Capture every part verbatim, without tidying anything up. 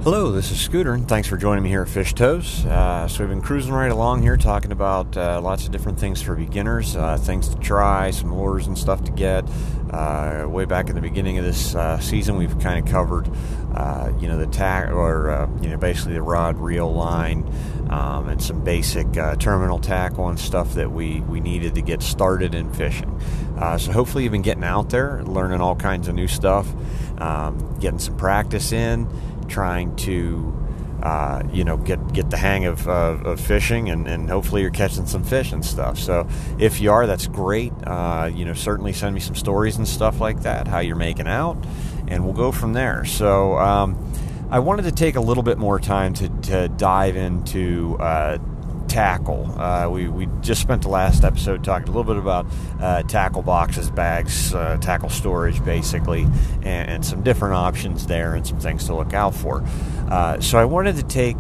Hello, this is Scooter, and thanks for joining me here at Fish Toes. Uh, so we've been cruising right along here, talking about uh, lots of different things for beginners, uh, things to try, some lures and stuff to get. Uh, way back in the beginning of this uh, season, we've kind of covered, uh, you know, the tack, or uh, you know, basically the rod, reel, line, um, and some basic uh, terminal tackle and stuff that we we needed to get started in fishing. Uh, so hopefully you've been getting out there, learning all kinds of new stuff, um, getting some practice in, trying to uh, you know get get the hang of, uh, of fishing, and, and hopefully you're catching some fish and stuff. So if you are, that's great. Uh, you know certainly send me some stories and stuff like that, how you're making out, and we'll go from there. So um, I wanted to take a little bit more time to, to dive into uh, tackle. Uh, we, we just spent the last episode talking a little bit about uh, tackle boxes, bags, uh, tackle storage basically, and, and some different options there and some things to look out for. Uh, so I wanted to take,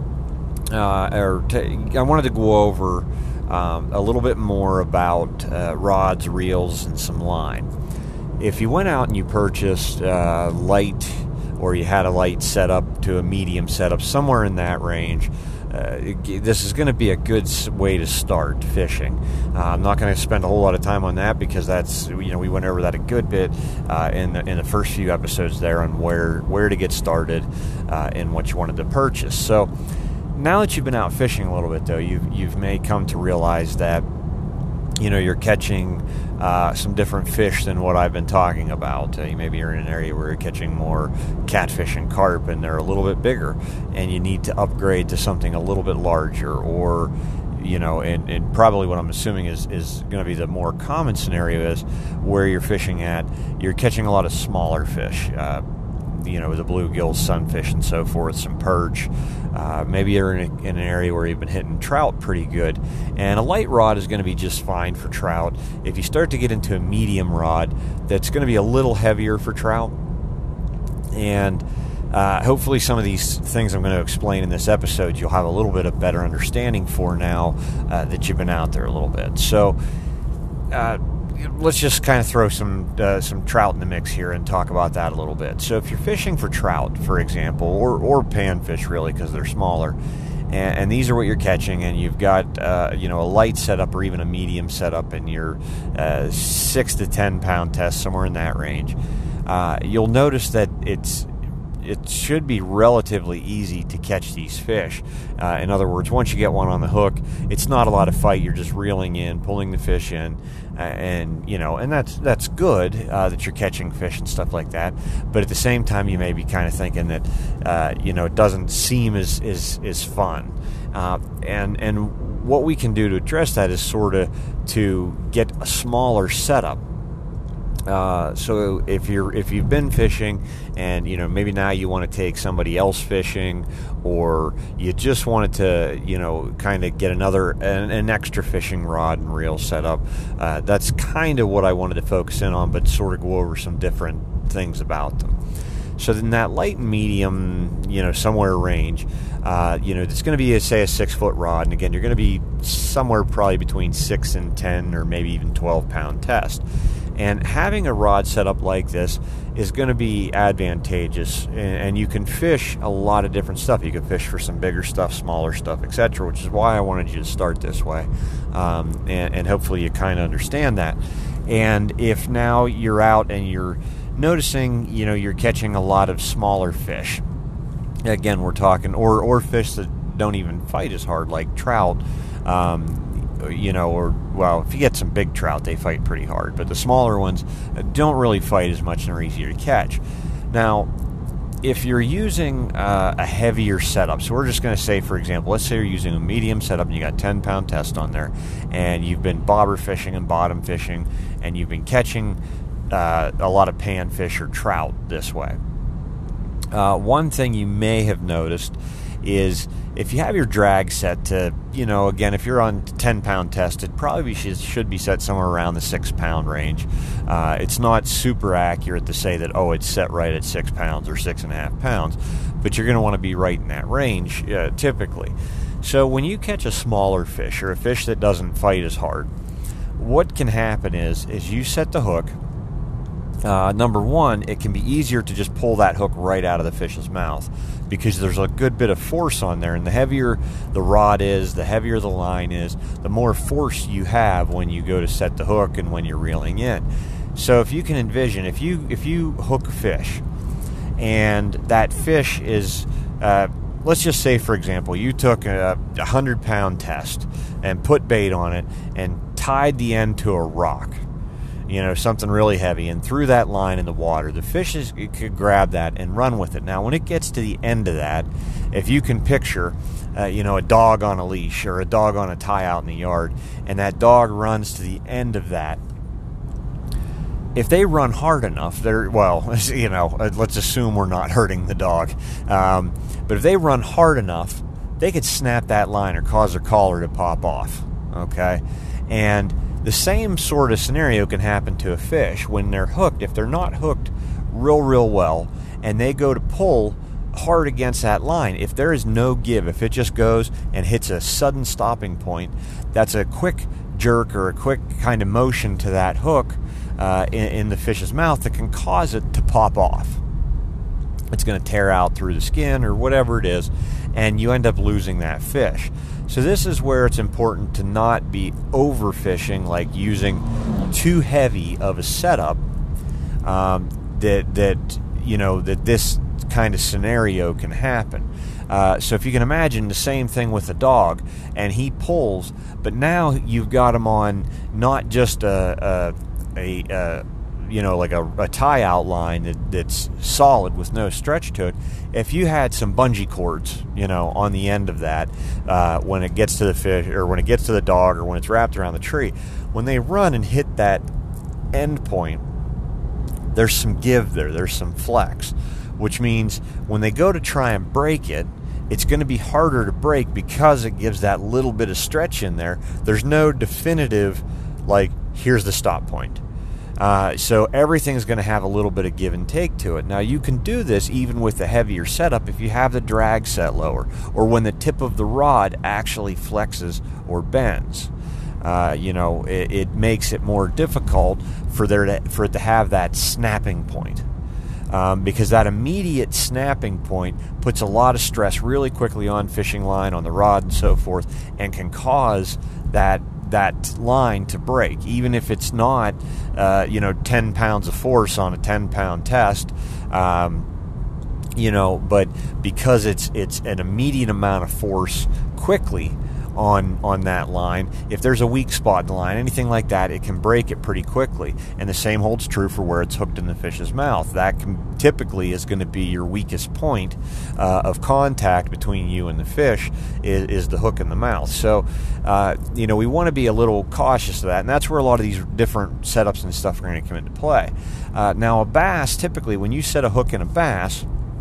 uh, or t- I wanted to go over um, a little bit more about uh, rods, reels, and some line. If you went out and you purchased uh, light, or you had a light setup to a medium setup, somewhere in that range, Uh, this is going to be a good way to start fishing. Uh, I'm not going to spend a whole lot of time on that, because that's, you know, we went over that a good bit uh, in the, in the first few episodes there on where where to get started uh, and what you wanted to purchase. So now that you've been out fishing a little bit, though, you you've may come to realize that, you know, you're catching uh, some different fish than what I've been talking about. Uh, you maybe you're in an area where you're catching more catfish and carp, and they're a little bit bigger, and you need to upgrade to something a little bit larger, or, you know, and, and probably what I'm assuming is, is going to be the more common scenario is where you're fishing at, you're catching a lot of smaller fish, uh, you know, the bluegill, sunfish, and so forth, some perch. Uh, maybe you're in, a, in an area where you've been hitting trout pretty good, and a light rod is going to be just fine for trout. If you start to get into a medium rod, that's going to be a little heavier for trout, and uh, hopefully some of these things I'm going to explain in this episode you'll have a little bit of better understanding for now uh, that you've been out there a little bit. So uh, let's just kind of throw some uh, some trout in the mix here and talk about that a little bit. So if you're fishing for trout, for example, or, or panfish really, because they're smaller, and, and these are what you're catching, and you've got uh, you know a light setup or even a medium setup, and you're uh, six to ten pound test, somewhere in that range, uh, you'll notice that it's it should be relatively easy to catch these fish. Uh, in other words, once you get one on the hook, it's not a lot of fight. You're just reeling in, pulling the fish in, uh, and you know, and that's that's good uh, that you're catching fish and stuff like that. But at the same time, you may be kind of thinking that uh, you know it doesn't seem as as, as fun. Uh, and and what we can do to address that is sort of to get a smaller setup. Uh, so if you're if you've been fishing, and you know maybe now you want to take somebody else fishing, or you just wanted to you know kind of get another an, an extra fishing rod and reel set up, uh, that's kind of what I wanted to focus in on, but sort of go over some different things about them. So in that light and medium, you know, somewhere range, uh, you know, it's going to be, a, say, a six-foot rod. And again, you're going to be somewhere probably between six and ten or maybe even twelve pound test. And having a rod set up like this is going to be advantageous. And, and you can fish a lot of different stuff. You can fish for some bigger stuff, smaller stuff, et cetera, which is why I wanted you to start this way. Um, and, and hopefully you kind of understand that. And if now you're out and you're noticing, you know, you're catching a lot of smaller fish. Again, we're talking, or or fish that don't even fight as hard, like trout, um, you know, or, well, if you get some big trout, they fight pretty hard. But the smaller ones don't really fight as much and are easier to catch. Now, if you're using uh, a heavier setup, so we're just going to say, for example, let's say you're using a medium setup and you got ten pound test on there, and you've been bobber fishing and bottom fishing, and you've been catching Uh, a lot of panfish or trout this way. Uh, one thing you may have noticed is if you have your drag set to, you know, again, if you're on ten pound test, it probably should, should be set somewhere around the six pound range. Uh, it's not super accurate to say that, oh, it's set right at six pounds or six and a half pounds, but you're going to want to be right in that range uh, typically. So when you catch a smaller fish or a fish that doesn't fight as hard, what can happen is, is you set the hook, Uh, number one, it can be easier to just pull that hook right out of the fish's mouth because there's a good bit of force on there, and the heavier the rod is, the heavier the line is, the more force you have when you go to set the hook and when you're reeling in. So if you can envision, if you if you hook a fish and that fish is, uh, let's just say, for example, you took a one hundred pound test and put bait on it and tied the end to a rock, you know, something really heavy, and threw that line in the water. The fish is, it could grab that and run with it. Now, when it gets to the end of that, if you can picture, uh, you know, a dog on a leash or a dog on a tie out in the yard, and that dog runs to the end of that, if they run hard enough, they're, well, you know, let's assume we're not hurting the dog, um, but if they run hard enough, they could snap that line or cause their collar to pop off, okay? And the same sort of scenario can happen to a fish when they're hooked. If they're not hooked real, real well, and they go to pull hard against that line, if there is no give, if it just goes and hits a sudden stopping point, that's a quick jerk or a quick kind of motion to that hook uh, in, in the fish's mouth that can cause it to pop off. It's going to tear out through the skin or whatever it is, and you end up losing that fish. So this is where it's important to not be overfishing, like using too heavy of a setup, um, that that you know that this kind of scenario can happen. Uh, so if you can imagine the same thing with a dog, and he pulls, but now you've got him on not just a a, a, a you know, like a, a tie-out line that, that's solid with no stretch to it. If you had some bungee cords, you know, on the end of that, uh, when it gets to the fish, or when it gets to the dog, or when it's wrapped around the tree, when they run and hit that end point, there's some give there, there's some flex, which means when they go to try and break it, it's going to be harder to break because it gives that little bit of stretch in there. There's no definitive, like, here's the stop point. Uh, so everything's going to have a little bit of give and take to it. Now, you can do this even with the heavier setup if you have the drag set lower, or when the tip of the rod actually flexes or bends. Uh, you know, it, it makes it more difficult for there to, for it to have that snapping point. Um, because that immediate snapping point puts a lot of stress really quickly on fishing line, on the rod, and so forth, and can cause that that line to break, even if it's not, uh, you know, ten pounds of force on a ten pound test, um, you know, but because it's it's an immediate amount of force quickly on on that line, if there's a weak spot in the line, anything like that, it can break it pretty quickly. And the same holds true for where it's hooked in the fish's mouth. That can, typically is going to be your weakest point uh, of contact between you and the fish is, is the hook in the mouth. So, uh, you know, we want to be a little cautious of that, and that's where a lot of these different setups and stuff are going to come into play. Uh, now, a bass, typically, when you set a hook in a bass,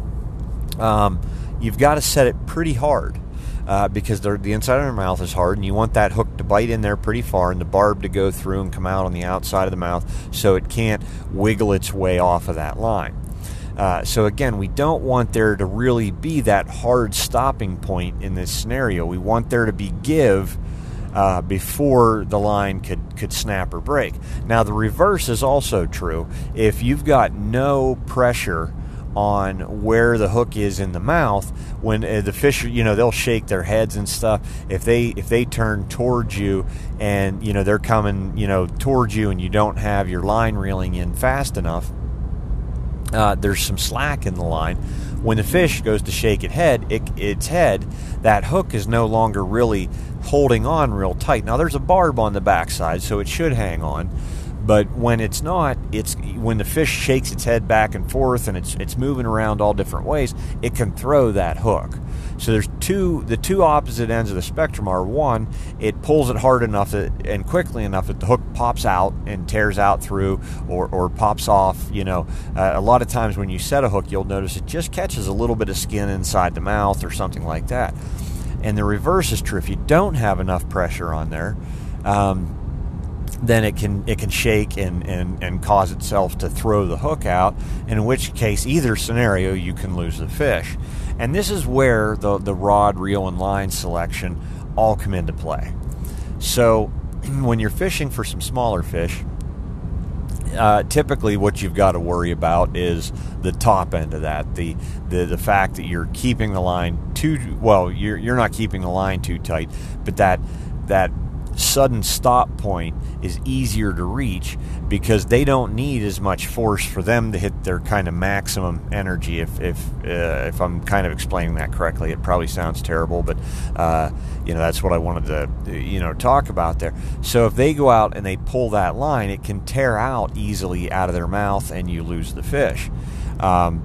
um, you've got to set it pretty hard. Uh, because the inside of their mouth is hard, and you want that hook to bite in there pretty far and the barb to go through and come out on the outside of the mouth so it can't wiggle its way off of that line. Uh, so again, we don't want there to really be that hard stopping point in this scenario. We want there to be give uh, before the line could, could snap or break. Now, the reverse is also true. If you've got no pressure on where the hook is in the mouth, when uh, the fish, you know, they'll shake their heads and stuff. If they if they turn towards you and, you know, they're coming, you know, towards you and you don't have your line reeling in fast enough, uh, there's some slack in the line. When the fish goes to shake its head, it, its head, that hook is no longer really holding on real tight. Now, there's a barb on the backside, so it should hang on. But when it's not, it's when the fish shakes its head back and forth and it's it's moving around all different ways, it can throw that hook. So there's two, the two opposite ends of the spectrum are, one, it pulls it hard enough that, and quickly enough that the hook pops out and tears out through or, or pops off. You know, uh, a lot of times when you set a hook, you'll notice it just catches a little bit of skin inside the mouth or something like that. And the reverse is true. If you don't have enough pressure on there, um, then it can it can shake and, and, and cause itself to throw the hook out, in which case, either scenario, you can lose the fish. And this is where the, the rod, reel, and line selection all come into play. So when you're fishing for some smaller fish, uh, typically what you've got to worry about is the top end of that, the the the fact that you're keeping the line too well. You're you're not keeping the line too tight, but that that sudden stop point is easier to reach because they don't need as much force for them to hit their kind of maximum energy. If if uh, if I'm kind of explaining that correctly, it probably sounds terrible, but uh, you know that's what I wanted to you know talk about there. So if they go out and they pull that line, it can tear out easily out of their mouth, and you lose the fish. Um,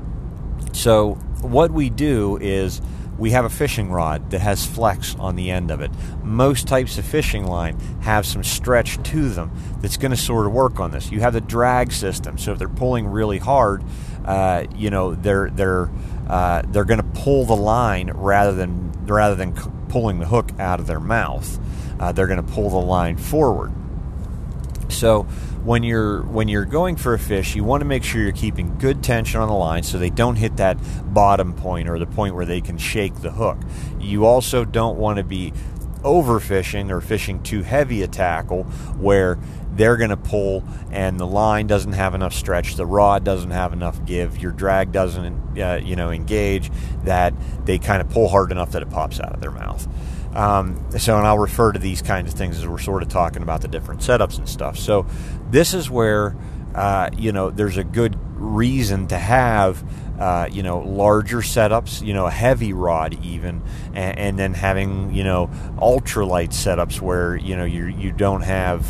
so what we do is we have a fishing rod that has flex on the end of it. Most types of fishing line have some stretch to them that's going to sort of work on this. You have the drag system, so if they're pulling really hard, uh, you know they're they're uh, they're going to pull the line rather than rather than pulling the hook out of their mouth. Uh, they're going to pull the line forward. So when you're when you're going for a fish, you want to make sure you're keeping good tension on the line so they don't hit that bottom point or the point where they can shake the hook. You also don't want to be overfishing or fishing too heavy a tackle where they're going to pull and the line doesn't have enough stretch, the rod doesn't have enough give, your drag doesn't uh, you know engage, that they kind of pull hard enough that it pops out of their mouth. Um, so, and I'll refer to these kinds of things as we're sort of talking about the different setups and stuff. So this is where, uh, you know, there's a good reason to have, uh, you know, larger setups, you know, a heavy rod even, and, and then having, you know, ultralight setups where, you know, you you don't have,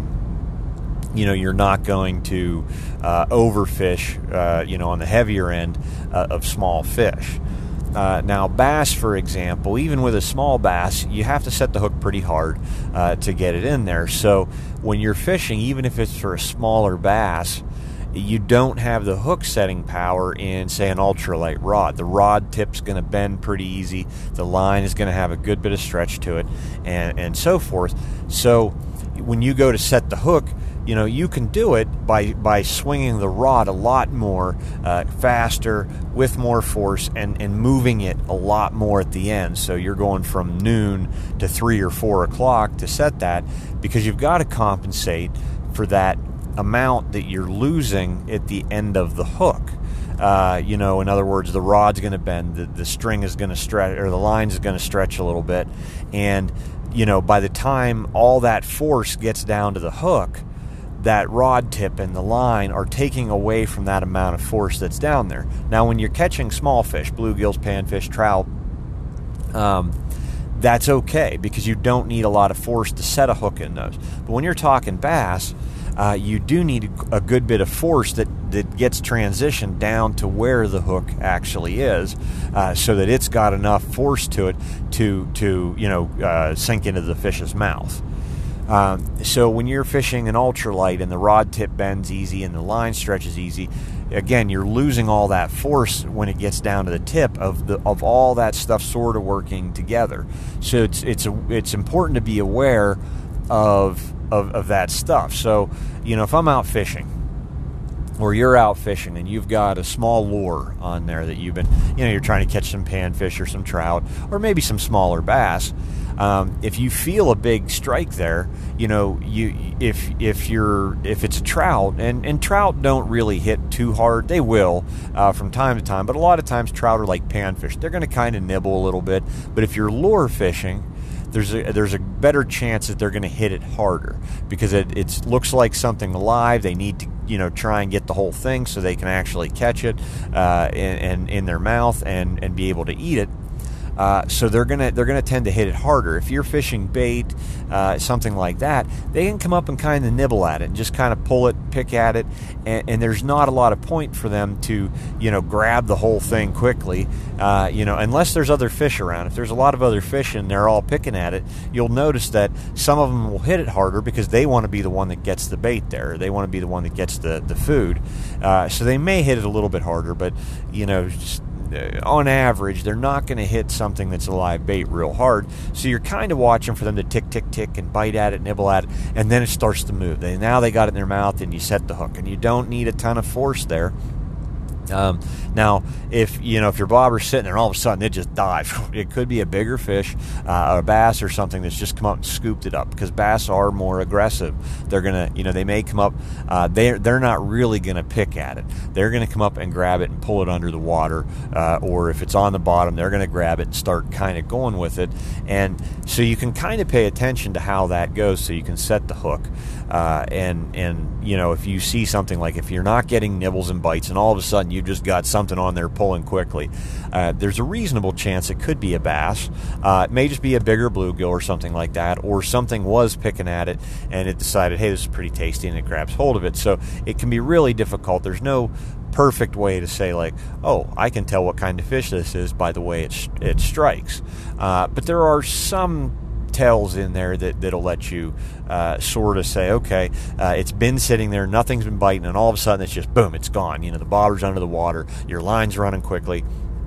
um, you know, you're not going to uh, overfish, uh, you know, on the heavier end uh, of small fish. Uh, now, bass, for example, even with a small bass, you have to set the hook pretty hard uh, to get it in there. So when you're fishing, even if it's for a smaller bass, you don't have the hook setting power in, say, an ultralight rod. The rod tip's going to bend pretty easy. The line is going to have a good bit of stretch to it, and, and so forth. So when you go to set the hook, you know, you can do it by, by swinging the rod a lot more, uh, faster, with more force, and, and moving it a lot more at the end. So you're going from noon to three or four o'clock to set that, because you've got to compensate for that amount that you're losing at the end of the hook. Uh, you know, in other words, the rod's going to bend, the, the string is going to stretch, or the line is going to stretch a little bit, and you know, by the time all that force gets down to the hook, that rod tip and the line are taking away from that amount of force that's down there. Now, when you're catching small fish, bluegills, panfish, trout, um, that's okay because you don't need a lot of force to set a hook in those. But when you're talking bass, uh, you do need a good bit of force that, that gets transitioned down to where the hook actually is, uh, so that it's got enough force to it to, to you know, uh, sink into the fish's mouth. Um, so when you're fishing an ultralight and the rod tip bends easy and the line stretches easy, again, you're losing all that force when it gets down to the tip of the of all that stuff sort of working together. So it's it's a, it's important to be aware of, of of that stuff. So, you know, if I'm out fishing, or you're out fishing and you've got a small lure on there that you've been, you know, you're trying to catch some panfish or some trout or maybe some smaller bass. Um, if you feel a big strike there, you know, you if if you're if it's a trout, and, and trout don't really hit too hard. They will uh, from time to time, but a lot of times trout are like panfish. They're going to kind of nibble a little bit. But if you're lure fishing, there's a, there's a better chance that they're going to hit it harder because it it's, looks like something alive. They need to, you know, try and get the whole thing so they can actually catch it uh, in, in, in their mouth and, and be able to eat it. Uh, so they're gonna they're gonna tend to hit it harder. If you're fishing bait, uh, something like that, they can come up and kind of nibble at it and just kind of pull it, pick at it, and, and there's not a lot of point for them to, you know, grab the whole thing quickly, uh, you know, unless there's other fish around. If there's a lot of other fish and they're all picking at it, you'll notice that some of them will hit it harder because they want to be the one that gets the bait there. They want to be the one that gets the the food. Uh, so they may hit it a little bit harder, but you know, just, on average, they're not going to hit something that's a live bait real hard. So you're kind of watching for them to tick, tick, tick, and bite at it, nibble at it, and then it starts to move. They, now they got it in their mouth, and you set the hook. And you don't need a ton of force there. Um, now, if you know if your bobber's sitting there and all of a sudden it just dives, it could be a bigger fish, uh, a bass or something that's just come up and scooped it up. Because bass are more aggressive. They're gonna, you know, they may come up. Uh, they they're not really gonna pick at it. They're gonna come up and grab it and pull it under the water, uh, or if it's on the bottom, they're gonna grab it and start kind of going with it. And so you can kind of pay attention to how that goes, so you can set the hook. Uh, and and you know if you see something like if you're not getting nibbles and bites, and all of a sudden you've just got something on there pulling quickly, uh, there's a reasonable chance it could be a bass. Uh, it may just be a bigger bluegill or something like that, or something was picking at it and it decided, hey, this is pretty tasty, and it grabs hold of it. So it can be really difficult. There's no perfect way to say like, oh, I can tell what kind of fish this is by the way it it strikes. Uh, but there are some tells in there that, that'll let you uh, sort of say, okay, uh, it's been sitting there, nothing's been biting, and all of a sudden it's just boom, it's gone. You know, the bobber's under the water, your line's running quickly.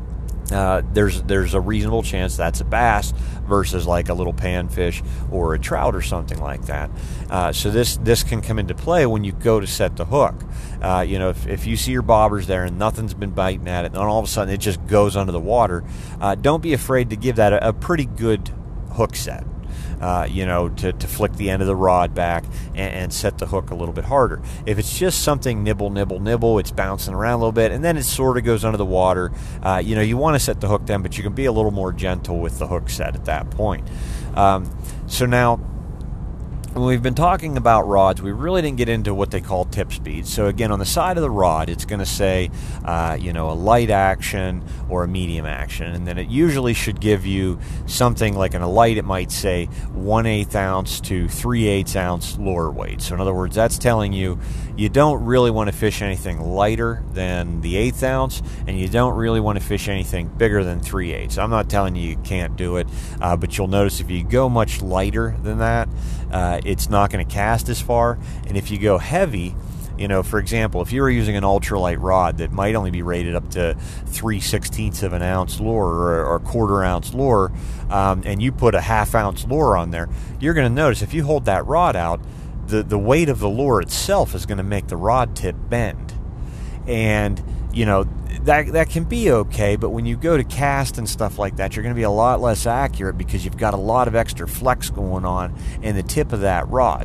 Uh, there's there's a reasonable chance that's a bass versus like a little panfish or a trout or something like that. Uh, so this this can come into play when you go to set the hook. Uh, you know, if, if you see your bobbers there and nothing's been biting at it, and all of a sudden it just goes under the water, uh, don't be afraid to give that a, a pretty good hook set. Uh, you know, to, to flick the end of the rod back and, and set the hook a little bit harder. If it's just something nibble, nibble, nibble, it's bouncing around a little bit, and then it sort of goes under the water, uh, you know, you want to set the hook then, but you can be a little more gentle with the hook set at that point. Um, so now, when we've been talking about rods, we really didn't get into what they call tip speed. So again, on the side of the rod, it's going to say, uh, you know, a light action or a medium action, and then it usually should give you something like in a light. It might say one eighth ounce to three eighths ounce lure weight. So in other words, that's telling you you don't really want to fish anything lighter than the eighth ounce, and you don't really want to fish anything bigger than three eighths. I'm not telling you you can't do it, uh, but you'll notice if you go much lighter than that, uh, it's not going to cast as far. And if you go heavy, you know, for example, if you were using an ultralight rod that might only be rated up to three sixteenths of an ounce lure or, or a quarter ounce lure, um, and you put a half ounce lure on there, you're going to notice if you hold that rod out, the, the weight of the lure itself is going to make the rod tip bend. And, you know, that that can be okay, but when you go to cast and stuff like that, you're going to be a lot less accurate because you've got a lot of extra flex going on in the tip of that rod.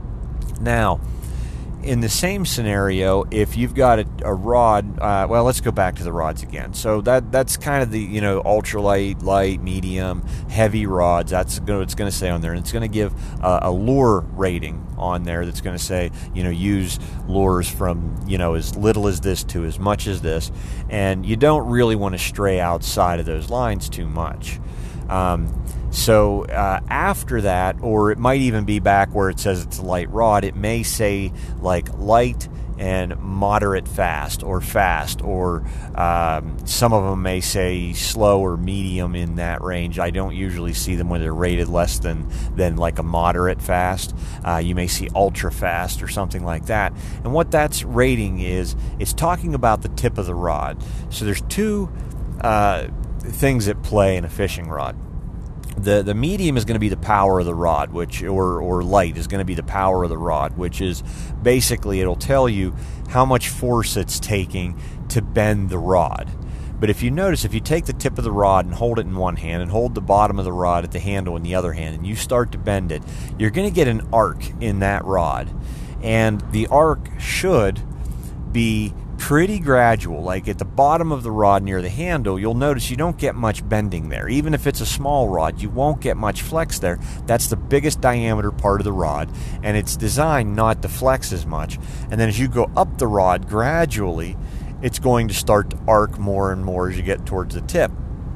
Now, in the same scenario, if you've got a, a rod, uh, well, let's go back to the rods again. So that that's kind of the, you know, ultralight, light, medium, heavy rods. That's what it's going to say on there, and it's going to give a, a lure rating on there that's going to say, you know, use lures from, you know, as little as this to as much as this, and you don't really want to stray outside of those lines too much. Um, so uh, after that, or it might even be back where it says it's a light rod, it may say like light and moderate fast, or fast, or um, some of them may say slow or medium in that range. I don't usually see them when they're rated less than, than like a moderate fast. Uh, you may see ultra fast or something like that. And what that's rating is, it's talking about the tip of the rod. So there's two uh, things at play in a fishing rod. The the medium is going to be the power of the rod, which or or light is going to be the power of the rod, which is basically it'll tell you how much force it's taking to bend the rod. But if you notice, if you take the tip of the rod and hold it in one hand and hold the bottom of the rod at the handle in the other hand, and you start to bend it, you're going to get an arc in that rod. And the arc should be pretty gradual. Like at the bottom of the rod near the handle, you'll notice you don't get much bending there. Even if it's a small rod, you won't get much flex there. That's the biggest diameter part of the rod, and it's designed not to flex as much. And then as you go up the rod gradually, it's going to start to arc more and more as you get towards the tip.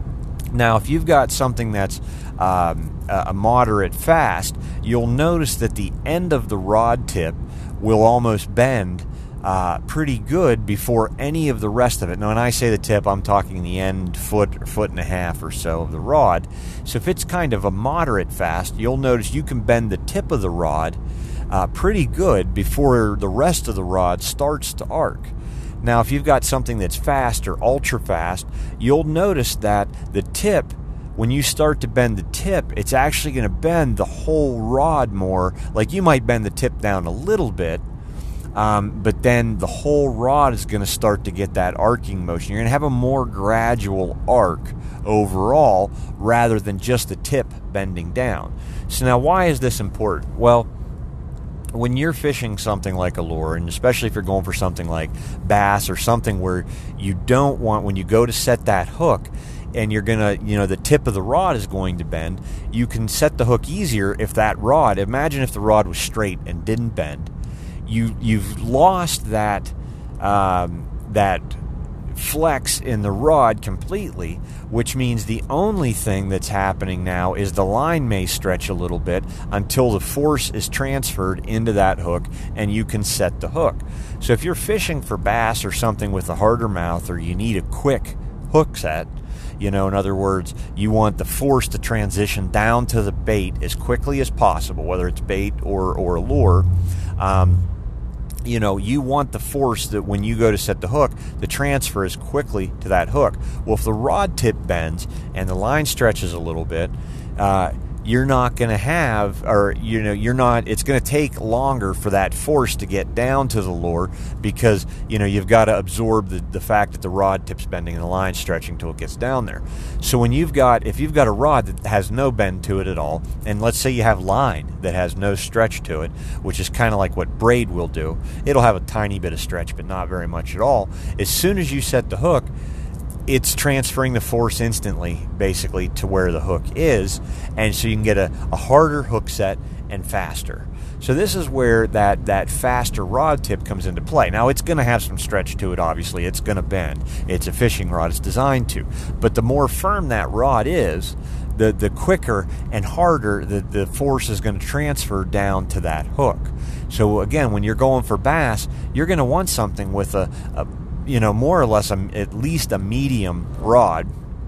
Now, if you've got something that's um, a moderate fast, you'll notice that the end of the rod tip will almost bend Uh, pretty good before any of the rest of it. Now, when I say the tip, I'm talking the end foot or foot and a half or so of the rod. So if it's kind of a moderate fast, you'll notice you can bend the tip of the rod uh, pretty good before the rest of the rod starts to arc. Now, if you've got something that's fast or ultra fast, you'll notice that the tip, when you start to bend the tip, it's actually going to bend the whole rod more. Like you might bend the tip down a little bit, Um, but then the whole rod is going to start to get that arcing motion. You're going to have a more gradual arc overall rather than just the tip bending down. So now why is this important? Well, when you're fishing something like a lure, and especially if you're going for something like bass or something where you don't want, when you go to set that hook and you're gonna, you know, the tip of the rod is going to bend, you can set the hook easier if that rod, imagine if the rod was straight and didn't bend. You, you've lost that, um, that flex in the rod completely, which means the only thing that's happening now is the line may stretch a little bit until the force is transferred into that hook and you can set the hook. So if you're fishing for bass or something with a harder mouth, or you need a quick hook set, you know, in other words, you want the force to transition down to the bait as quickly as possible, whether it's bait or, or a lure, um, you know, you want the force that when you go to set the hook, the transfer is quickly to that hook. Well, if the rod tip bends and the line stretches a little bit, uh, you're not going to have, or, you know, you're not, it's going to take longer for that force to get down to the lure because, you know, you've got to absorb the, the fact that the rod tip's bending and the line stretching till it gets down there. So when you've got, if you've got a rod that has no bend to it at all, and let's say you have line that has no stretch to it, which is kind of like what braid will do, it'll have a tiny bit of stretch, but not very much at all. As soon as you set the hook, it's transferring the force instantly, basically, to where the hook is, and so you can get a, a harder hook set and faster. So this is where that, that faster rod tip comes into play. Now, it's going to have some stretch to it, obviously. It's going to bend. It's a fishing rod. It's designed to. But the more firm that rod is, the, the quicker and harder the, the force is going to transfer down to that hook. So, again, when you're going for bass, you're going to want something with a, a you know, more or less a, at least a medium rod.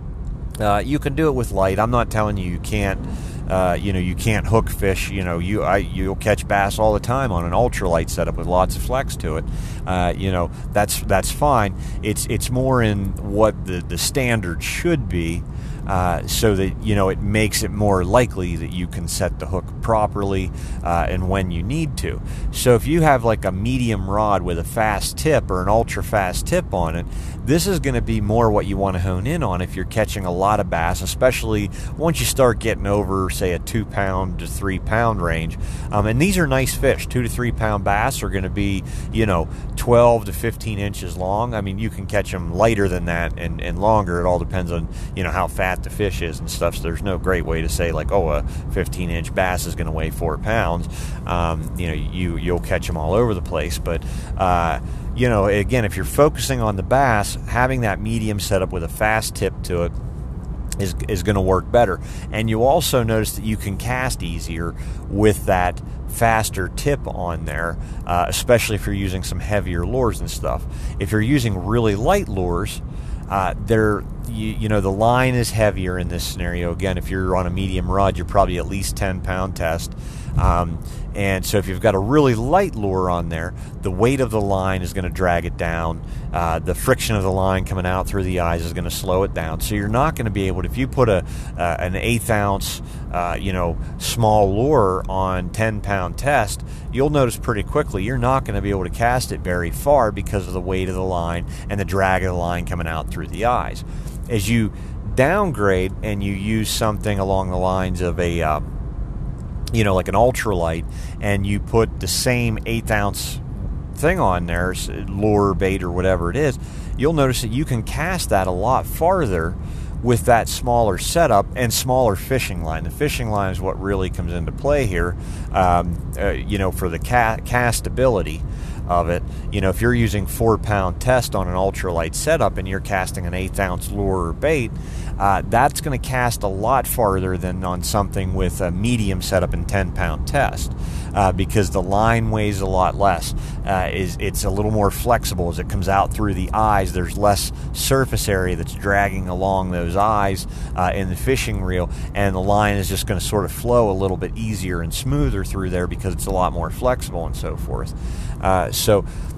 Uh, you can do it with light. I'm not telling you you can't, uh, you know, you can't hook fish. You know, you I, you'll catch bass all the time on an ultralight setup with lots of flex to it. Uh, you know, that's that's fine. It's it's more in what the the standard should be. Uh, so that, you know, it makes it more likely that you can set the hook properly uh, and when you need to. So if you have like a medium rod with a fast tip or an ultra fast tip on it, this is going to be more what you want to hone in on if you're catching a lot of bass, especially once you start getting over, say, a two pound to three pound range. Um, and these are nice fish. Two to three pound bass are going to be, you know, twelve to fifteen inches long. I mean, you can catch them lighter than that and, and longer. It all depends on, you know, how fat the fish is and stuff. So there's no great way to say like, oh, a fifteen inch bass is going to weigh four pounds. Um, you know, you you'll catch them all over the place. But uh, you know, again, if you're focusing on the bass, having that medium setup with a fast tip to it is is going to work better. And you also notice that you can cast easier with that faster tip on there, uh, especially if you're using some heavier lures and stuff. If you're using really light lures, uh, they're You, you know, the line is heavier in this scenario. Again, if you're on a medium rod, you're probably at least ten pound test. Um, and so if you've got a really light lure on there, the weight of the line is going to drag it down. Uh, the friction of the line coming out through the eyes is going to slow it down. So you're not going to be able to, if you put a uh, an eighth ounce, uh, you know, small lure on ten pound test, you'll notice pretty quickly you're not going to be able to cast it very far because of the weight of the line and the drag of the line coming out through the eyes. As you downgrade and you use something along the lines of a, uh, you know, like an ultralight, and you put the same eighth ounce thing on there, lure, bait, or whatever it is, you'll notice that you can cast that a lot farther with that smaller setup and smaller fishing line. The fishing line is what really comes into play here, um, uh, you know, for the ca- castability of it. You know, if you're using four pound test on an ultralight setup and you're casting an eighth ounce lure or bait, uh, that's going to cast a lot farther than on something with a medium setup and ten pound test, uh, because the line weighs a lot less. Uh, is it's a little more flexible as it comes out through the eyes. There's less surface area that's dragging along those eyes uh, in the fishing reel, and the line is just going to sort of flow a little bit easier and smoother through there because it's a lot more flexible and so forth. Uh, so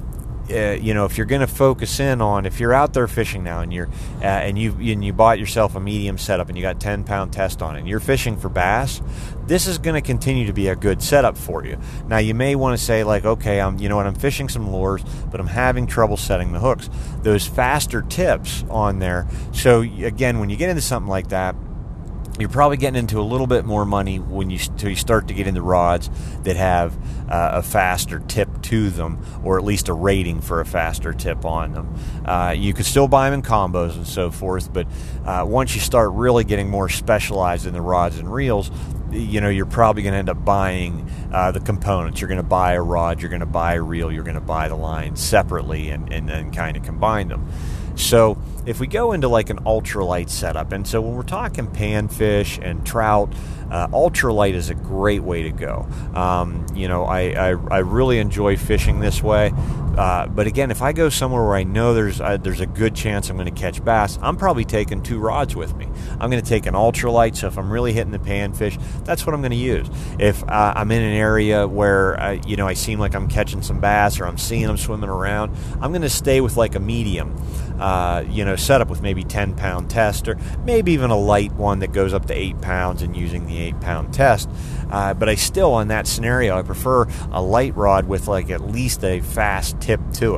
uh, you know, if you're going to focus in on, if you're out there fishing now and you're uh, and you and you bought yourself a medium setup and you got ten pound test on it and you're fishing for bass, this is going to continue to be a good setup for you. Now you may want to say like, okay, I'm you know what, I'm fishing some lures, but I'm having trouble setting the hooks. Those faster tips on there. So again, when you get into something like that, you're probably getting into a little bit more money when you, you start to get into rods that have uh, a faster tip to them, or at least a rating for a faster tip on them. Uh, you could still buy them in combos and so forth, but uh, once you start really getting more specialized in the rods and reels, you know, you're probably going to end up buying uh, the components. You're going to buy a rod, you're going to buy a reel, you're going to buy the line separately and, and, and kind of combine them. So if we go into like an ultralight setup, and so when we're talking panfish and trout, uh, ultralight is a great way to go. Um, you know, I, I, I really enjoy fishing this way. Uh, but again, if I go somewhere where I know there's uh, there's a good chance I'm going to catch bass, I'm probably taking two rods with me. I'm going to take an ultralight, so if I'm really hitting the panfish, that's what I'm going to use. If uh, I'm in an area where uh, you know I seem like I'm catching some bass or I'm seeing them swimming around, I'm going to stay with like a medium, uh, you know, setup with maybe ten pound test, or maybe even a light one that goes up to eight pounds and using the eight pound test. Uh, but I still, in that scenario, I prefer a light rod with like at least a fast tip to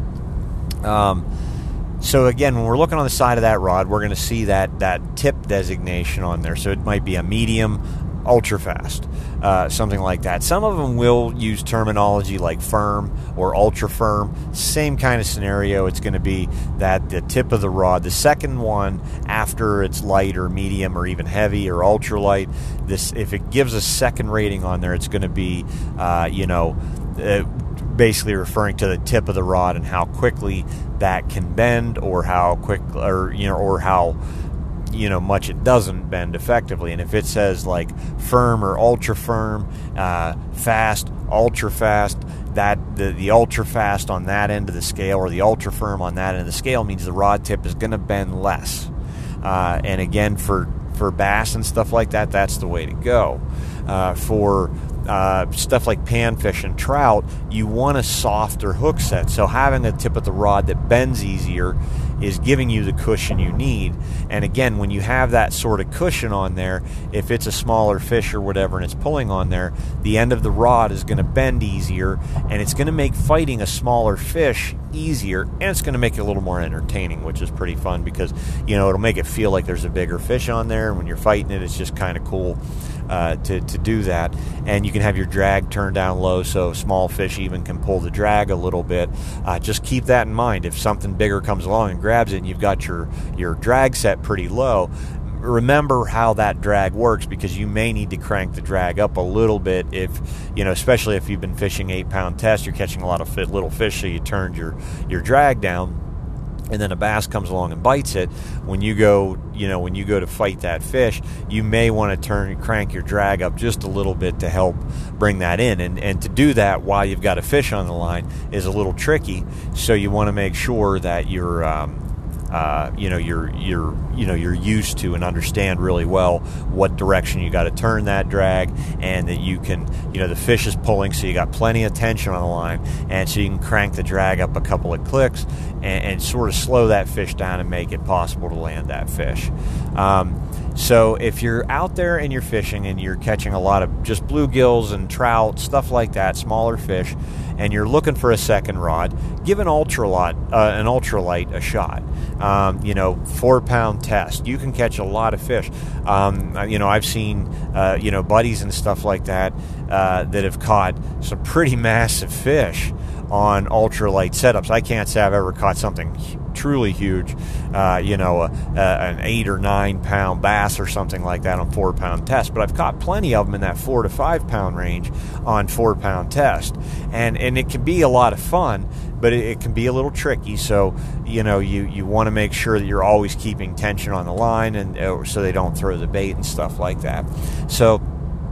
it. Um, so again, when we're looking on the side of that rod, we're going to see that that tip designation on there. So it might be a medium, ultra fast, uh, something like that. Some of them will use terminology like firm or ultra firm. Same kind of scenario. It's going to be that the tip of the rod, the second one after it's light or medium or even heavy or ultra light, this, if it gives a second rating on there, it's going to be uh, you know uh, basically referring to the tip of the rod and how quickly that can bend, or how quick, or you know or how you know much it doesn't bend effectively. And if it says like firm or ultra firm, uh, fast, ultra fast, that the, the ultra fast on that end of the scale or the ultra firm on that end of the scale means the rod tip is going to bend less. Uh, and again, for for bass and stuff like that, that's the way to go. Uh, for uh, stuff like panfish and trout, you want a softer hook set. So having a tip of the rod that bends easier is giving you the cushion you need. And again, when you have that sort of cushion on there, if it's a smaller fish or whatever and it's pulling on there, the end of the rod is going to bend easier, and it's going to make fighting a smaller fish easier, and it's going to make it a little more entertaining, which is pretty fun because, you know, it'll make it feel like there's a bigger fish on there, and when you're fighting it, it's just kind of cool uh, to, to do that. And you can have your drag turned down low so small fish even can pull the drag a little bit. Uh, just keep that in mind. If something bigger comes along and grabs it and you've got your, your drag set pretty low, remember how that drag works, because you may need to crank the drag up a little bit if, you know, especially if you've been fishing eight pound test, you're catching a lot of fit, little fish, so you turned your, your drag down, and then a bass comes along and bites it. When you go, you know, when you go to fight that fish, you may want to turn, crank your drag up just a little bit to help bring that in. And, and to do that while you've got a fish on the line is a little tricky. So you want to make sure that you're, um, Uh, you know, you're you're you know you're used to and understand really well what direction you got to turn that drag, and that you can, you know, the fish is pulling, so you got plenty of tension on the line, and so you can crank the drag up a couple of clicks and, and sort of slow that fish down and make it possible to land that fish. Um, so if you're out there and you're fishing and you're catching a lot of just bluegills and trout, stuff like that, smaller fish, and you're looking for a second rod, give an ultralight, uh, an ultralight a shot. Um, you know, four pound test. You can catch a lot of fish. Um, you know, I've seen, uh, you know, buddies and stuff like that uh, that have caught some pretty massive fish on ultralight setups. I can't say I've ever caught something truly huge, uh, you know, a, a, an eight or nine pound bass or something like that on four pound test. But I've caught plenty of them in that four to five pound range on four pound test, and and it can be a lot of fun, but it, it can be a little tricky. So, you know, you you want to make sure that you're always keeping tension on the line, and uh, so they don't throw the bait and stuff like that. So.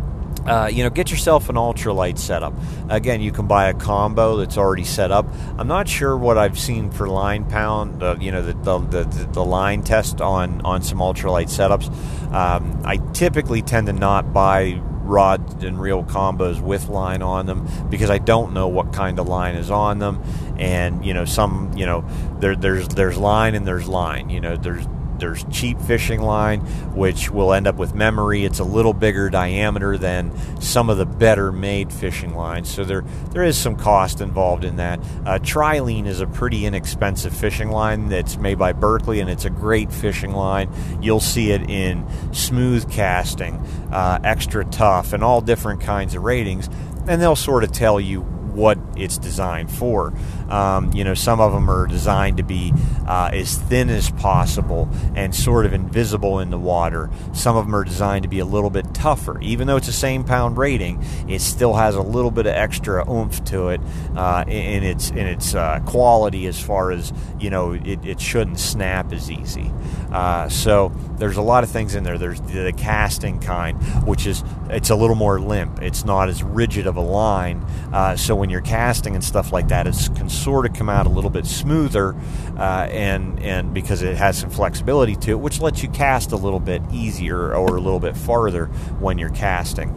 Uh, you know, get yourself an ultralight setup. Again, you can buy a combo that's already set up. I'm not sure what I've seen for line pound, uh, you know, the, the, the, the line test on, on some ultralight setups. Um, I typically tend to not buy rod and reel combos with line on them, because I don't know what kind of line is on them. And you know, some you know there there's there's line and there's line. You know, there's There's cheap fishing line, which will end up with memory. It's a little bigger diameter than some of the better made fishing lines, so there there is some cost involved in that. Uh, Trilene is a pretty inexpensive fishing line that's made by Berkley, and it's a great fishing line. You'll see it in smooth casting, uh, extra tough, and all different kinds of ratings, and they'll sort of tell you what it's designed for. Um, you know, some of them are designed to be uh, as thin as possible and sort of invisible in the water. Some of them are designed to be a little bit tougher. Even though it's the same pound rating, it still has a little bit of extra oomph to it uh, in its in its uh, quality, as far as, you know, it, it shouldn't snap as easy. Uh, so there's a lot of things in there. There's the casting kind, which is, it's a little more limp. It's not as rigid of a line. Uh, so when you're casting and stuff like that, it can sort of come out a little bit smoother, uh, and and because it has some flexibility to it, which lets you cast a little bit easier or a little bit farther when you're casting.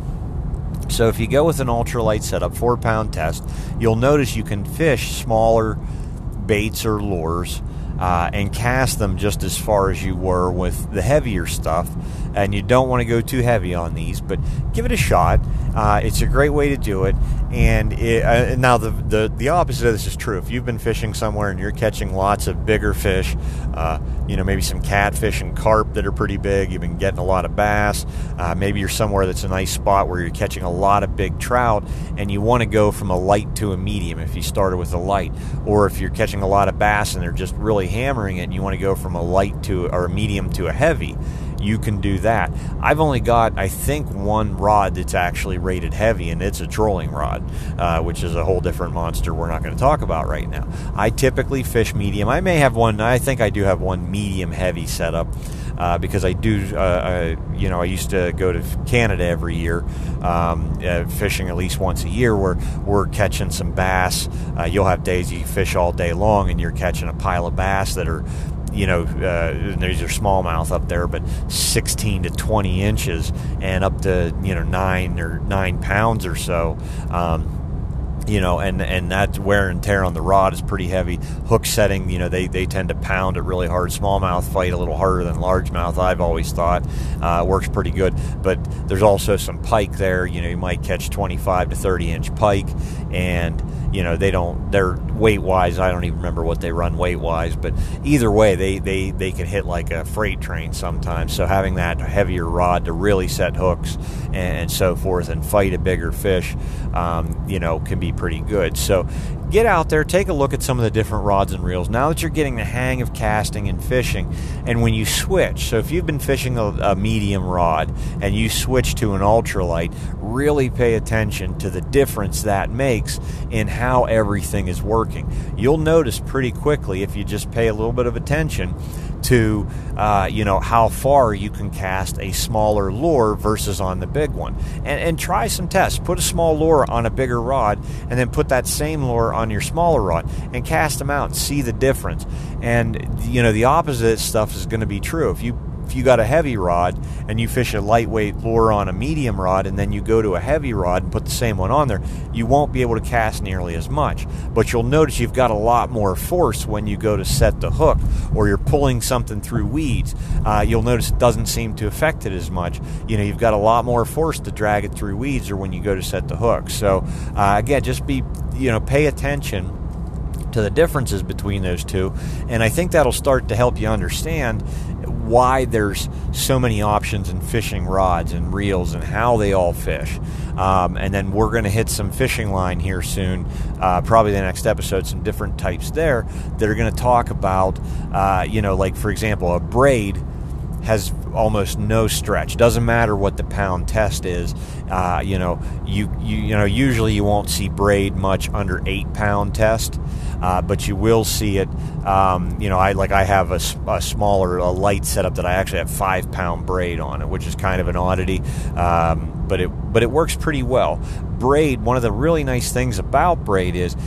So if you go with an ultralight setup, four pound test, you'll notice you can fish smaller baits or lures Uh, and cast them just as far as you were with the heavier stuff. And you don't want to go too heavy on these, but give it a shot. Uh, it's a great way to do it. And it, uh, now the, the the opposite of this is true. If you've been fishing somewhere and you're catching lots of bigger fish, uh, you know, maybe some catfish and carp that are pretty big, you've been getting a lot of bass, uh, maybe you're somewhere that's a nice spot where you're catching a lot of big trout, and you want to go from a light to a medium if you started with a light. Or if you're catching a lot of bass and they're just really hammering it and you want to go from a light to or a medium to a heavy, you can do that. I've only got, I think, one rod that's actually rated heavy, and it's a trolling rod, uh, which is a whole different monster we're not going to talk about right now. I typically fish medium. I may have one, I think I do have one medium heavy setup, uh, because I do, uh, I, you know, I used to go to Canada every year, um, uh, fishing at least once a year, where we're catching some bass. Uh, you'll have days you fish all day long and you're catching a pile of bass that are, you know, uh, there's your smallmouth up there, but sixteen to twenty inches and up to, you know, nine or nine pounds or so. Um, you know, and and that wear and tear on the rod is pretty heavy. Hook setting, you know, they, they tend to pound it really hard. Smallmouth fight a little harder than largemouth, I've always thought. Uh, works pretty good. But there's also some pike there. You know, you might catch twenty-five to thirty inch pike, and, you know, they don't, they're weight-wise, I don't even remember what they run weight-wise, but either way, they, they, they can hit like a freight train sometimes. So having that heavier rod to really set hooks and, and so forth and fight a bigger fish, um, you know, can be pretty good. So get out there, take a look at some of the different rods and reels. Now that you're getting the hang of casting and fishing, and when you switch, so if you've been fishing a, a medium rod and you switch to an ultralight, really pay attention to the difference that makes in how everything is working. You'll notice pretty quickly, if you just pay a little bit of attention to, uh, you know, how far you can cast a smaller lure versus on the big one. And, and try some tests. Put a small lure on a bigger rod, and then put that same lure on your smaller rod, and cast them out and see the difference. And, you know, the opposite stuff is going to be true. If you If you got a heavy rod and you fish a lightweight lure on a medium rod, and then you go to a heavy rod and put the same one on there, you won't be able to cast nearly as much. But you'll notice you've got a lot more force when you go to set the hook, or you're pulling something through weeds. Uh, you'll notice it doesn't seem to affect it as much. You know, you've got a lot more force to drag it through weeds, or when you go to set the hook. So uh, again, just be, you know, pay attention to the differences between those two, and I think that'll start to help you understand why there's so many options in fishing rods and reels and how they all fish. Um, and then we're going to hit some fishing line here soon, uh, probably the next episode, some different types there that are going to talk about, uh, you know, like, for example, a braid has almost no stretch. Doesn't matter what the pound test is. Uh, you know, you, you you know usually you won't see braid much under eight pound test, uh, but you will see it. Um, you know, I like I have a, a smaller, a light setup that I actually have five pound braid on it, which is kind of an oddity, um, but it but it works pretty well. Braid. One of the really nice things about braid is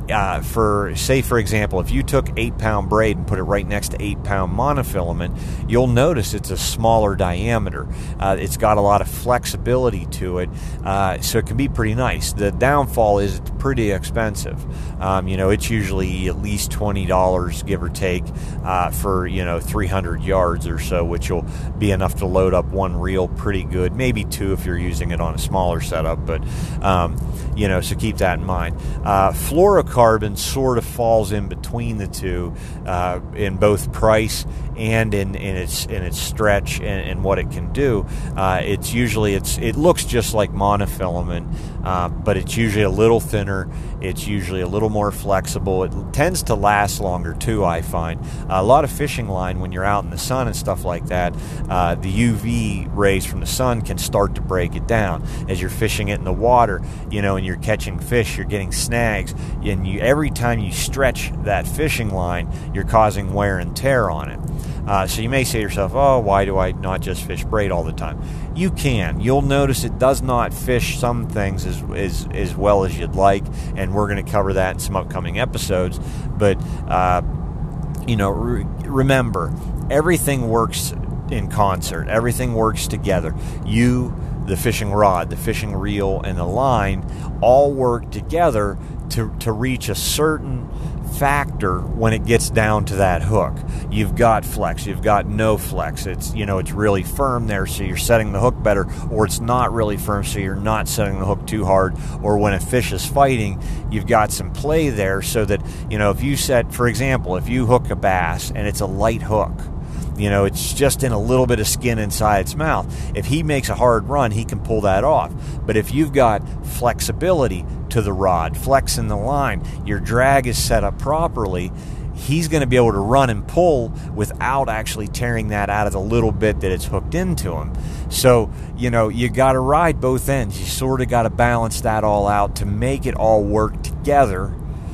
uh, for, say, for example, if you took eight pound braid and put it right next to eight pound monofilament, you'll notice it's a smaller diameter. Uh, it's got a lot of flexibility to it, uh, so it can be pretty nice. The downfall is it's pretty expensive. Um, you know, it's usually at least twenty dollars, give or take, uh, for, you know, three hundred yards or so, which will be enough to load up one reel pretty good, maybe two if you're using it on a smaller setup, but, um, you know, so keep that in mind. Uh, fluorocarbon sort of falls in between the two uh, in both price and in, in its in its stretch and, and what it can do. Uh, it's usually it's it looks just like monofilament, uh, but it's usually a little thinner. It's usually a little more flexible. It tends to last longer too, I find. Uh, a lot of fishing line, when you're out in the sun and stuff like that, uh, the U V rays from the sun can start to break it down. As you're fishing it in the water, you know, and you're catching fish, you're getting snags, and you every time you stretch that fishing line, you're causing wear and tear on it. Uh, so you may say to yourself, oh, why do I not just fish braid all the time? You can. You'll notice it does not fish some things as, as, as well as you'd like, and we're going to cover that in some upcoming episodes. But, uh, you know, re- remember, everything works in concert. Everything works together. You, the fishing rod, the fishing reel, and the line all work together to, to reach a certain factor when it gets down to that hook. You've got flex, you've got no flex. It's, you know, it's really firm there, so you're setting the hook better, or it's not really firm, so you're not setting the hook too hard. Or when a fish is fighting, you've got some play there, so that, you know, if you set, for example, if you hook a bass and it's a light hook, you know, it's just in a little bit of skin inside its mouth. If he makes a hard run, he can pull that off. But if you've got flexibility to the rod, flex in the line, your drag is set up properly, he's going to be able to run and pull without actually tearing that out of the little bit that it's hooked into him. So, you know, you got to ride both ends. You sort of got to balance that all out to make it all work together.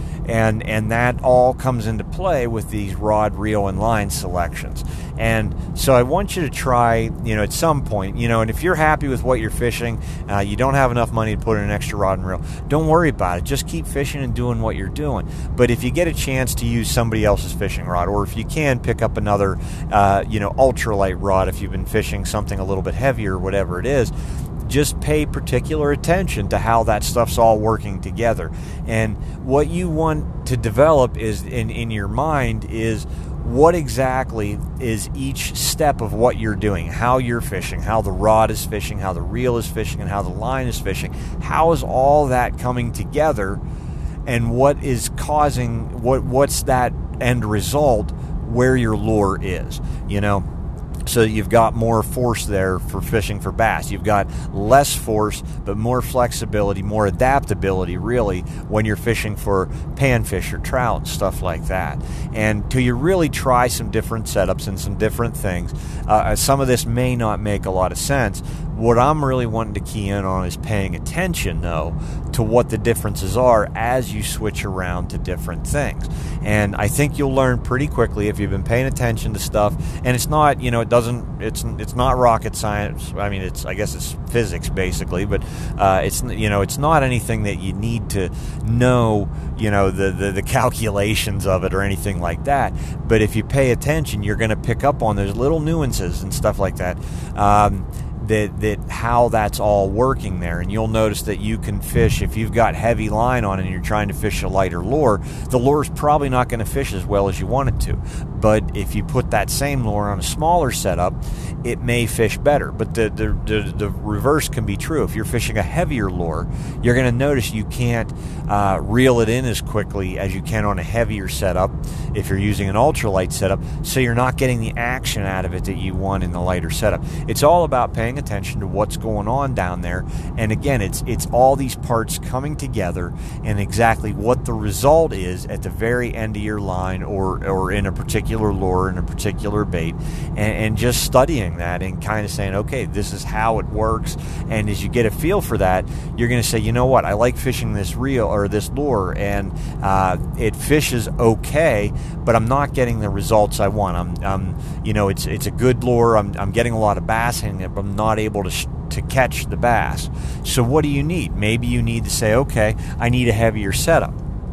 And and that all comes into play with these rod, reel, and line selections. And so I want you to try, you know, at some point, you know, and if you're happy with what you're fishing, uh, you don't have enough money to put in an extra rod and reel, don't worry about it. Just keep fishing and doing what you're doing. But if you get a chance to use somebody else's fishing rod, or if you can pick up another, uh, you know, ultralight rod, if you've been fishing something a little bit heavier, whatever it is, just pay particular attention to how that stuff's all working together. And what you want to develop is in, in your mind is what exactly is each step of what you're doing, how you're fishing, how the rod is fishing, how the reel is fishing, and how the line is fishing. How is all that coming together, and what is causing, what what's that end result where your lure is, you know? So you've got more force there for fishing for bass. You've got less force, but more flexibility, more adaptability, really, when you're fishing for panfish or trout and stuff like that. And till you really try some different setups and some different things, uh, some of this may not make a lot of sense. What I'm really wanting to key in on is paying attention, though, to what the differences are as you switch around to different things. And I think you'll learn pretty quickly if you've been paying attention to stuff. And it's not, you know, it doesn't, it's it's not rocket science. I mean, it's, I guess it's physics basically, but uh, it's, you know, it's not anything that you need to know, you know, the, the the calculations of it or anything like that. But if you pay attention, you're going to pick up on those little nuances and stuff like that. Um, That, that how that's all working there. And you'll notice that you can fish, if you've got heavy line on and you're trying to fish a lighter lure, the lure's probably not going to fish as well as you want it to. But if you put that same lure on a smaller setup, it may fish better. But the the, the, the reverse can be true. If you're fishing a heavier lure, you're going to notice you can't uh, reel it in as quickly as you can on a heavier setup if you're using an ultralight setup, so you're not getting the action out of it that you want in the lighter setup. It's all about paying attention to what's going on down there. And again, it's it's all these parts coming together and exactly what the result is at the very end of your line, or or in a particular lure, in a particular bait, and, and just studying that and kind of saying, okay, this is how it works. And as you get a feel for that, you're going to say, you know what, I like fishing this reel or this lure, and uh, it fishes okay, but I'm not getting the results I want. I'm, I'm you know, it's it's a good lure. I'm I'm getting a lot of bass in it, but I'm not able to sh- to catch the bass. So what do you need? Maybe you need to say, okay, I need a heavier setup.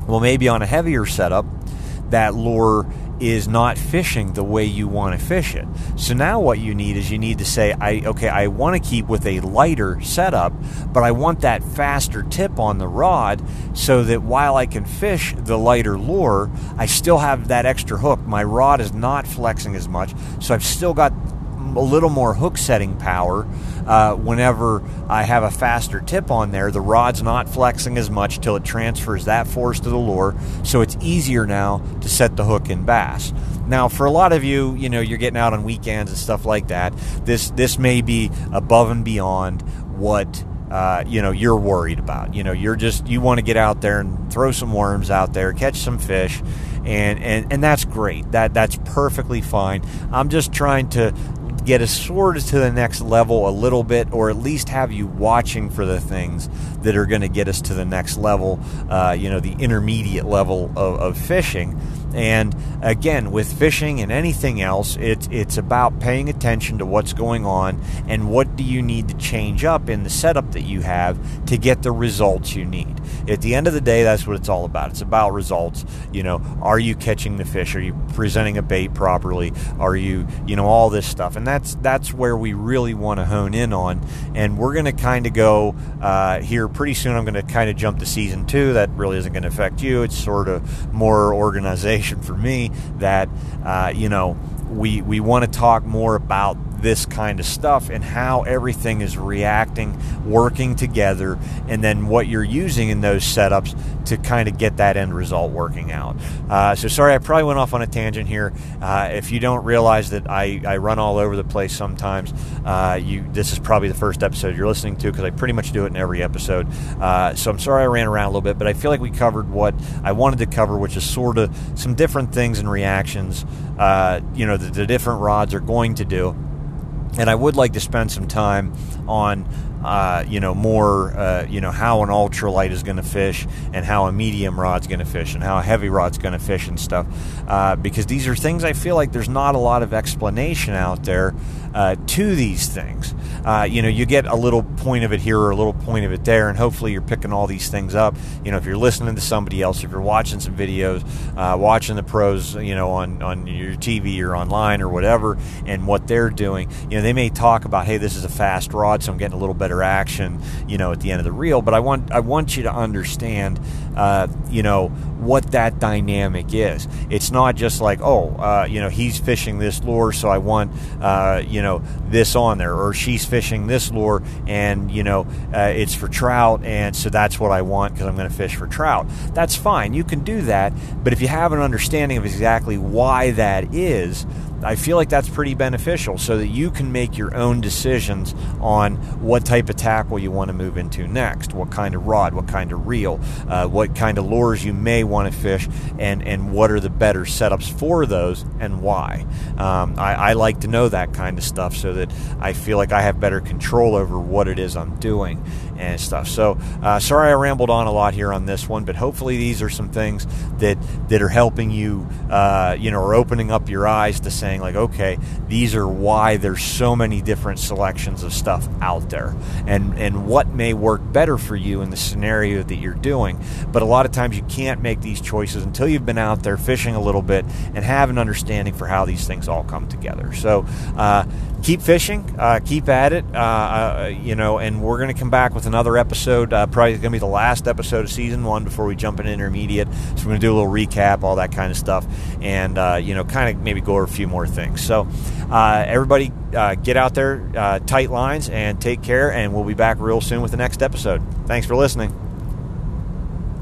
Well, maybe on a heavier setup, that lure is not fishing the way you want to fish it. So now what you need is you need to say, I okay, I want to keep with a lighter setup, but I want that faster tip on the rod so that while I can fish the lighter lure, I still have that extra hook. My rod is not flexing as much, so I've still got a little more hook setting power. Uh, whenever I have a faster tip on there, the rod's not flexing as much till it transfers that force to the lure, so it's easier now to set the hook in bass. Now, for a lot of you, you know, you're getting out on weekends and stuff like that. This this may be above and beyond what uh, you know you're worried about. You know, you're just you want to get out there and throw some worms out there, catch some fish, and and and that's great. That that's perfectly fine. I'm just trying to get us sort of to the next level a little bit, or at least have you watching for the things that are going to get us to the next level, uh, you know, the intermediate level of, of fishing. And again, with fishing and anything else, it's it's about paying attention to what's going on and what do you need to change up in the setup that you have to get the results you need. At the end of the day, that's what it's all about. It's about results. You know, are you catching the fish? Are you presenting a bait properly? Are you, you know, all this stuff. And that's that's where we really want to hone in on. And we're going to kind of go uh, here pretty soon. I'm going to kind of jump to season two. That really isn't going to affect you. It's sort of more organization for me that, uh, you know, we, we want to talk more about this kind of stuff and how everything is reacting, working together, and then what you're using in those setups to kind of get that end result working out. Uh, so sorry, I probably went off on a tangent here. Uh, if you don't realize that I, I run all over the place sometimes, uh, you this is probably the first episode you're listening to, because I pretty much do it in every episode. Uh, so I'm sorry I ran around a little bit, but I feel like we covered what I wanted to cover, which is sort of some different things and reactions, uh, you know, that the different rods are going to do. And I would like to spend some time on, uh, you know, more, uh, you know, how an ultralight is going to fish and how a medium rod's going to fish and how a heavy rod's going to fish and stuff. Uh, because these are things I feel like there's not a lot of explanation out there uh, to these things. Uh, you know, you get a little point of it here or a little point of it there, and hopefully you're picking all these things up. You know, if you're listening to somebody else, if you're watching some videos, uh, watching the pros, you know, on, on your T V or online or whatever, and what they're doing, you know, they may talk about, hey, this is a fast rod, so I'm getting a little better action, you know, at the end of the reel. But I want I want you to understand, uh, you know, what that dynamic is. It's not just like, oh, uh, you know, he's fishing this lure, so I want, uh, you know, this on there, or she's fishing this lure, and you know, uh, it's for trout, and so that's what I want because I'm going to fish for trout. That's fine. You can do that, but if you have an understanding of exactly why that is, I feel like that's pretty beneficial, so that you can make your own decisions on what type of tackle you want to move into next, what kind of rod, what kind of reel, uh, what kind of lures you may want to fish, and, and what are the better setups for those and why. Um, I, I like to know that kind of stuff so that I feel like I have better control over what it is I'm doing and stuff. So uh, sorry I rambled on a lot here on this one, but hopefully these are some things that that are helping you, uh, you know, or opening up your eyes to saying like, okay, these are why there's so many different selections of stuff out there, and and what may work better for you in the scenario that you're doing. But a lot of times you can't make these choices until you've been out there fishing a little bit and have an understanding for how these things all come together. So uh, keep fishing, uh, keep at it, uh, uh, you know, and we're going to come back with another episode, uh, probably going to be the last episode of season one before we jump into intermediate. So we're going to do a little recap, all that kind of stuff, and uh, you know, kind of maybe go over a few more things. So uh, everybody uh, get out there, uh, tight lines, and take care, and we'll be back real soon with the next episode. Thanks for listening.